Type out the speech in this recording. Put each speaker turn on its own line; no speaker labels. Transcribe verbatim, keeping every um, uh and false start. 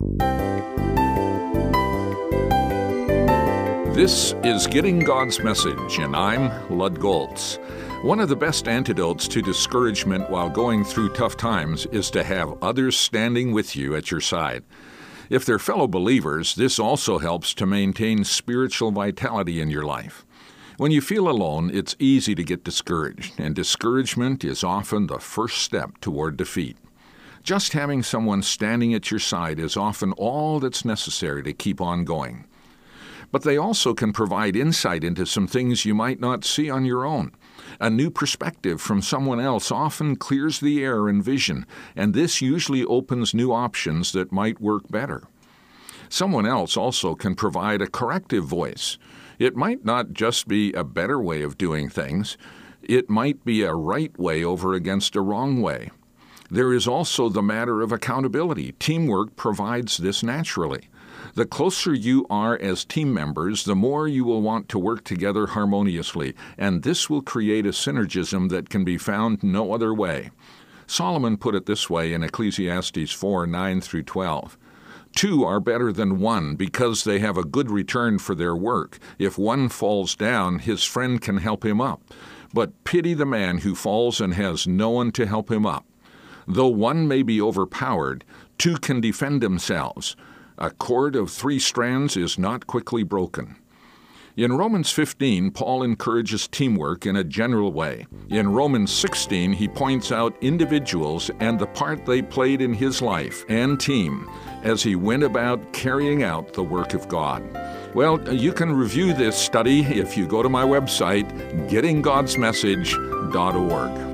This is Getting God's Message, and I'm Lud Goltz. One of the best antidotes to discouragement while going through tough times is to have others standing with you at your side. If they're fellow believers, this also helps to maintain spiritual vitality in your life. When you feel alone, it's easy to get discouraged, and discouragement is often the first step toward defeat. Just having someone standing at your side is often all that's necessary to keep on going. But they also can provide insight into some things you might not see on your own. A new perspective from someone else often clears the air and vision, and this usually opens new options that might work better. Someone else also can provide a corrective voice. It might not just be a better way of doing things. It might be a right way over against a wrong way. There is also the matter of accountability. Teamwork provides this naturally. The closer you are as team members, the more you will want to work together harmoniously, and this will create a synergism that can be found no other way. Solomon put it this way in Ecclesiastes four, nine through twelve. Two are better than one because they have a good return for their work. If one falls down, his friend can help him up. But pity the man who falls and has no one to help him up. Though one may be overpowered, two can defend themselves. A cord of three strands is not quickly broken. In Romans fifteen, Paul encourages teamwork in a general way. In Romans sixteen, he points out individuals and the part they played in his life and team as he went about carrying out the work of God. Well, you can review this study if you go to my website, getting gods message dot org.